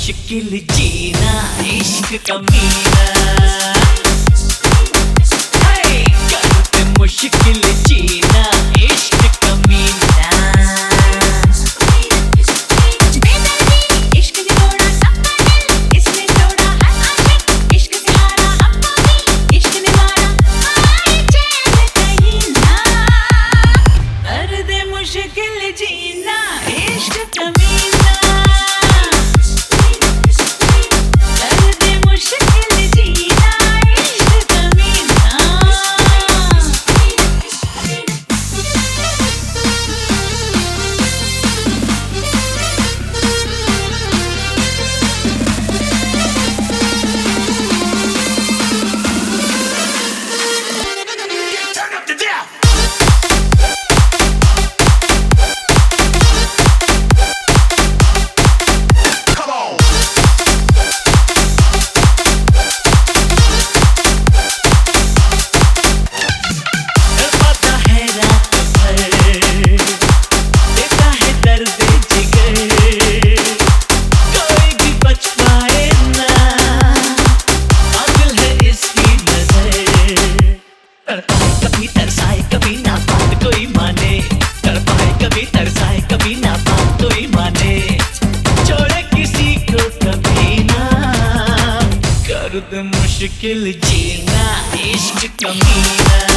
मुश्किल जीना इश्क कमीना, करते मुश्किल जीना इश्क कमीना। कभी तरसाए कभी ना बात कोई माने, तड़पाए कभी तरसाए कभी ना बात कोई माने, छोड़े किसी को कभी ना, कर दे मुश्किल जीना इश्क कमीना।